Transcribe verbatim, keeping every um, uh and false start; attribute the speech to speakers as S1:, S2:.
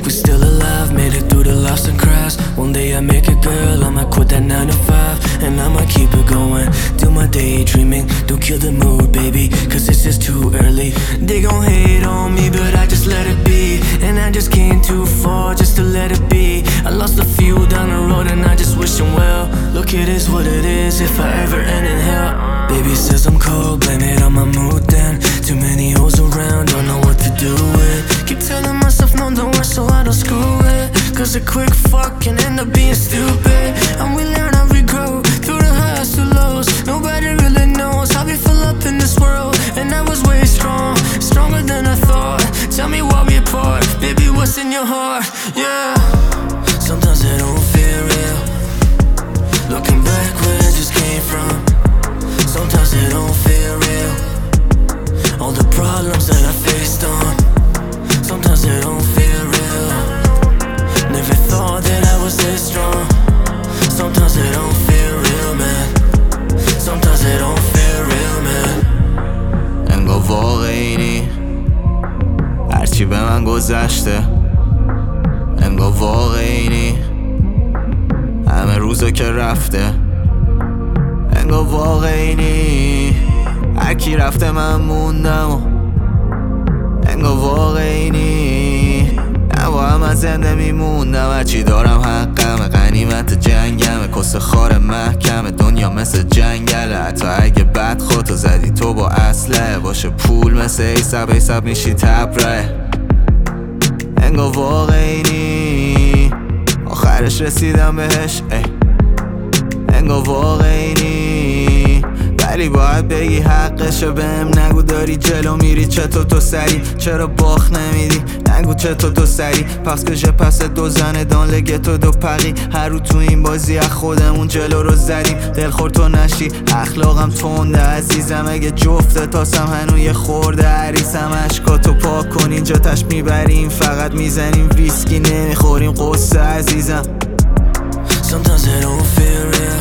S1: we're still alive, made it through the lost and cries. One day I make it, girl, I might quit that nine to five, and I might keep it going, do my daydreaming. Don't kill the mood, baby, cause it's just too early. They gon' hate on me, but I just let it be. And I just came too far just to let it be. I lost a few down the road and I just wish them well. Look, it is what it is, if I ever end in hell. Baby says I'm cold, blame it on my mood then. Too many hoes around, don't know what to do with. Keep telling myself no, don't work so I don't screw it. Cause a quick fuck can end up being stupid. And we learn how we grow, through the highs to lows. Nobody really knows how we fill up in this world. And I was way strong, stronger than I thought. Tell me why we apart, baby, what's in your heart? Yeah. Sometimes it don't feel real, looking back where I just came from. Sometimes it don't feel real, all the problems that I faced on. Sometimes it don't feel real, never thought that I was this strong. Sometimes it don't feel real, man. Sometimes it don't feel real, man. انگار واقعی نی هرچی به من گذشته، انگار واقعی نی همه روزا که رفته، انگار واقعی نی هرکی رفته من موندم و انگار واقعی نی نه با هم از زنده میموندم. هرچی دارم حقمه، غنیمت جنگمه، کس خار محکمه، دنیا مثل جنگله. حتی اگه بد خودتو زدی تو با اسلحه، باشه پول مثل ایساب ایساب میشی تبره. انگار واقعی نی آخرش رسیدم بهش، ای انگار واقعی نی ولی باید بگی حقشه. بهم نگو داری جلو میری چطور تو سری، چرا باخ نمیدی نگو چطور تو سری. پس که پس دو زنه دان لگه تو دو پقی، هر رو تو این بازی از خودمون جلو رو زدیم. دلخور تو نشی اخلاقم تنده عزیزم، اگه جفته تاسم هنو یه خورده عریسم. عشقاتو پاک کن اینجا تش میبریم، فقط میزنیم ویسکی نمیخوریم قصه عزیزم. Sometimes it don't feel real,